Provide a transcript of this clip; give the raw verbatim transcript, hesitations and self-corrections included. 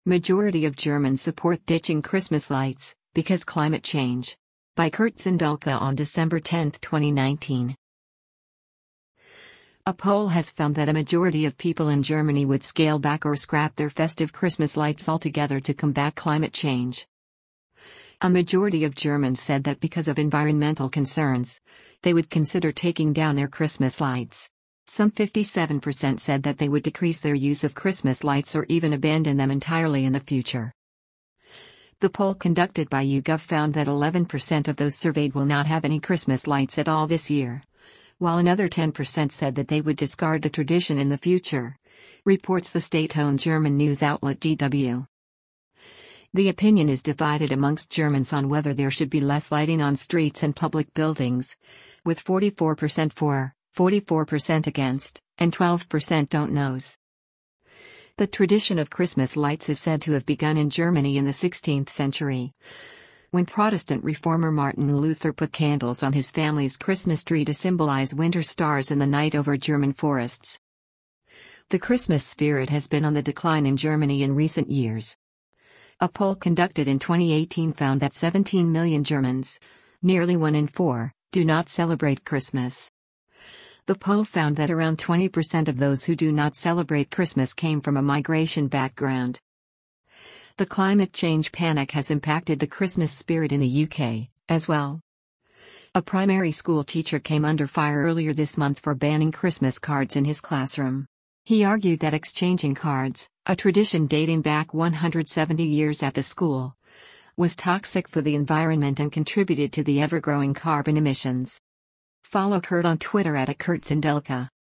Majority of Germans support ditching Christmas lights, because climate change. By Kurt Zindulka on December tenth, twenty nineteen. A poll has found that a majority of people in Germany would scale back or scrap their festive Christmas lights altogether to combat climate change. A majority of Germans said that because of environmental concerns, they would consider taking down their Christmas lights. Some fifty-seven percent said that they would decrease their use of Christmas lights or even abandon them entirely in the future. The poll conducted by YouGov found that eleven percent of those surveyed will not have any Christmas lights at all this year, while another ten percent said that they would discard the tradition in the future, reports the state-owned German news outlet D W. The opinion is divided amongst Germans on whether there should be less lighting on streets and public buildings, with forty-four percent for, forty-four percent against, and twelve percent don't knows. The tradition of Christmas lights is said to have begun in Germany in the sixteenth century, when Protestant reformer Martin Luther put candles on his family's Christmas tree to symbolize winter stars in the night over German forests. The Christmas spirit has been on the decline in Germany in recent years. A poll conducted in twenty eighteen found that seventeen million Germans, nearly one in four, do not celebrate Christmas. The poll found that around twenty percent of those who do not celebrate Christmas came from a migration background. The climate change panic has impacted the Christmas spirit in the U K, as well. A primary school teacher came under fire earlier this month for banning Christmas cards in his classroom. He argued that exchanging cards, a tradition dating back one hundred seventy years at the school, was toxic for the environment and contributed to the ever-growing carbon emissions. Follow Kurt on Twitter at Kurt Zindulka.